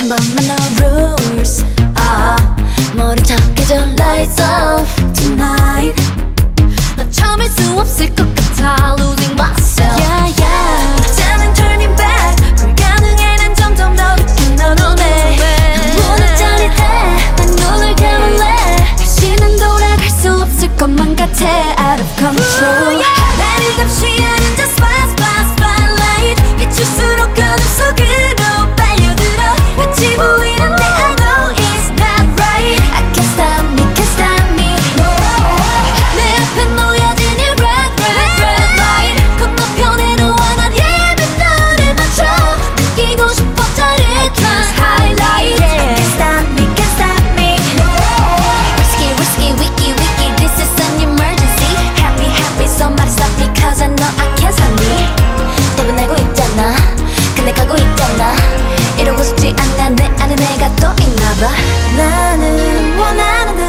번만 no rules. 모른 척해줘 lights off tonight. 너 참을 수 없을 것 같아 losing myself. Yeah yeah. 이제는 turning back. 불가능해 난 점점 더 깊은 넌 오네. 문을 짜릿해 난 눈을 감을래. 다시는 돌아갈 수 없을 것만 같아 out of control. 나를 감시하는 저 spotlight. 비출수록 어둠 속으로 빨려들어. 끝이 보이는데 I know it's not right. I can't stop me, can't stop me. 내 앞에 놓여진 이 red light. 건너편에 너와 난 예쁜 너를 맞춰. 느끼고 싶어 짜릿한 highlight. I can't stop me, can't stop me. Risky, wiki, this is an emergency. Happy, somebody stop me cause I know I can't stop me. 대변하고 있잖아 근데 가고 있잖아. 이러고 싶지 않아 내 안에 내가 또 있나봐. 나는 원하는데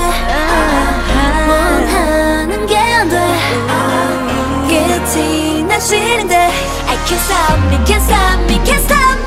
원하는 게 안 돼. 끝이 난 싫은데 I can't stop me, can't stop me, can't stop me.